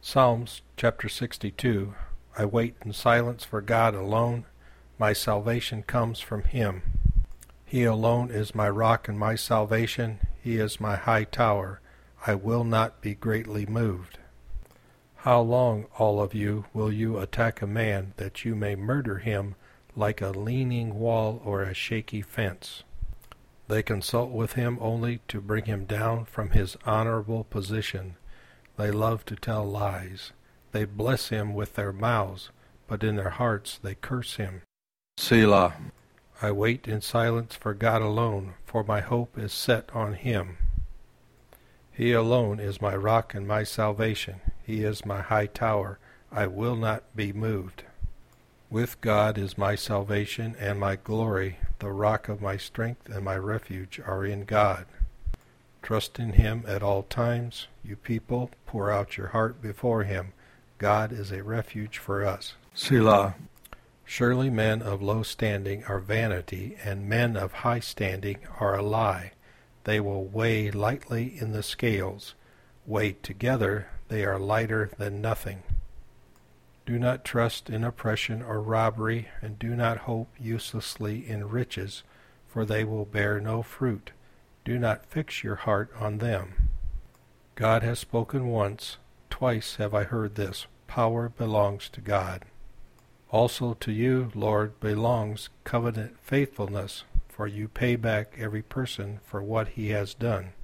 Psalms chapter 62. I wait in silence for God alone. My salvation comes from Him. He alone is my rock and my salvation. He is my high tower. I will not be greatly moved. How long, all of you, will you attack a man that you may murder him like a leaning wall or a shaky fence? They consult with him only to bring him down from his honorable position. They love to tell lies. They bless him with their mouths, but in their hearts they curse him. Selah. I wait in silence for God alone, for my hope is set on Him. He alone is my rock and my salvation. He is my high tower. I will not be moved. With God is my salvation and my glory. The rock of my strength and my refuge are in God. Trust in Him at all times. You people, pour out your heart before Him. God is a refuge for us. Selah. Surely men of low standing are vanity, and men of high standing are a lie. They will weigh lightly in the scales. Weighed together, they are lighter than nothing. Do not trust in oppression or robbery, and do not hope uselessly in riches, for they will bear no fruit. Do not fix your heart on them. God has spoken once. Twice have I heard this. Power belongs to God. Also to you, Lord, belongs covenant faithfulness, for you pay back every person for what he has done.